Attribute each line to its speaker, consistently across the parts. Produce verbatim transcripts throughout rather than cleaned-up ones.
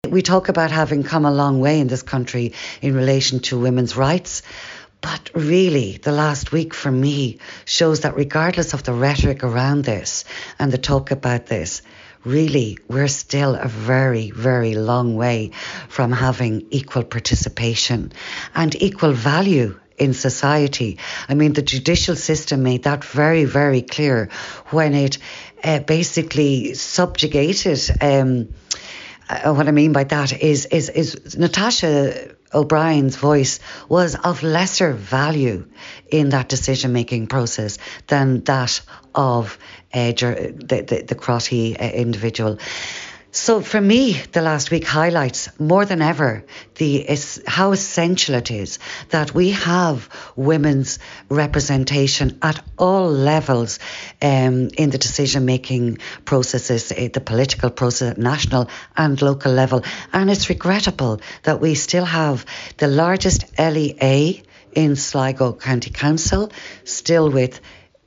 Speaker 1: We talk about having come a long way in this country in relation to women's rights. But really, the last week for me shows that regardless of the rhetoric around this and the talk about this, really, we're still a very, very long way from having equal participation and equal value in society. I mean, the judicial system made that very, very clear when it uh, basically subjugated. Um, uh, what I mean by that is, is, is Natasha O'Brien's voice was of lesser value in that decision-making process than that of uh, the, the, the Crotty uh, individual. So for me, the last week highlights more than ever the is how essential it is that we have women's representation at all levels um, in the decision-making processes, uh, the political process at national and local level. And it's regrettable that we still have the largest L E A in Sligo County Council, still with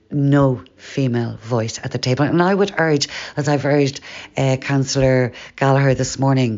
Speaker 1: no female voice at the table. And I would urge, as I've urged uh, Councillor Gallagher this morning,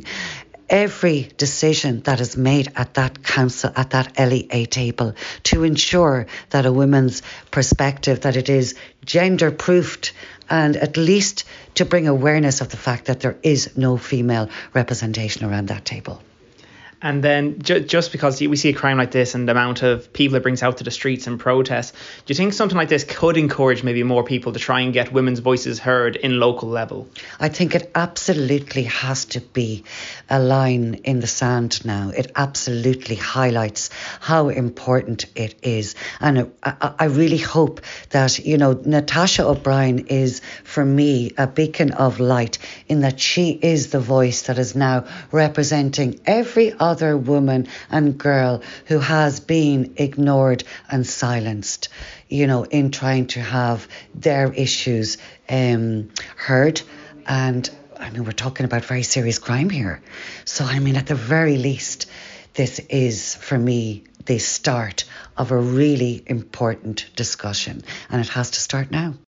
Speaker 1: every decision that is made at that council, at that L E A table, to ensure that a woman's perspective, that it is gender proofed, and at least to bring awareness of the fact that there is no female representation around that table.
Speaker 2: And then ju- just because we see a crime like this and the amount of people it brings out to the streets and protests, do you think something like this could encourage maybe more people to try and get women's voices heard in local level?
Speaker 1: I think it absolutely has to be a line in the sand now. It absolutely highlights how important it is. And I, I really hope that, you know, Natasha O'Brien is, for me, a beacon of light in that she is the voice that is now representing every other other woman and girl who has been ignored and silenced, you know, in trying to have their issues um, heard. And I mean, we're talking about very serious crime here. So, I mean, at the very least, this is, for me, the start of a really important discussion, and it has to start now.